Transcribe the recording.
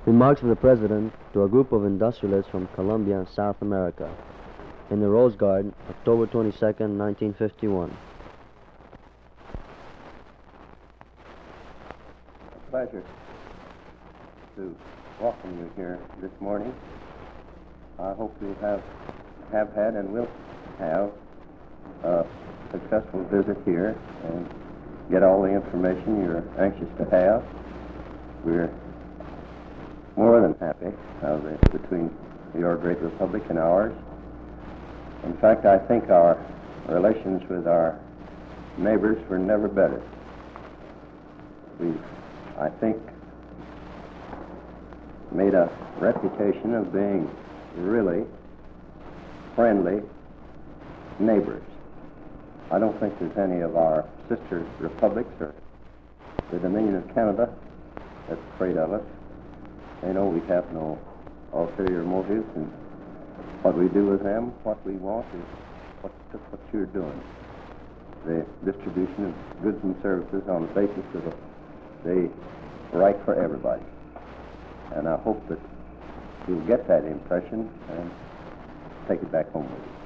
Remarks of the President to a group of industrialists from Colombia and South America in the Rose Garden, October 22nd, 1951. A pleasure to welcome you here this morning. I hope you have had and will have a successful visit here and get all the information you're anxious to have. We're more than happy between your great republic and ours. In fact, I think our relations with our neighbors were never better. We've, I think, made a reputation of being really friendly neighbors. I don't think there's any of our sister republics or the Dominion of Canada that's afraid of us. They know we have no ulterior motives, and what we do with them, what we want, is just what you're doing. The distribution of goods and services on the basis of the right for everybody. And I hope that you'll get that impression and take it back home with you.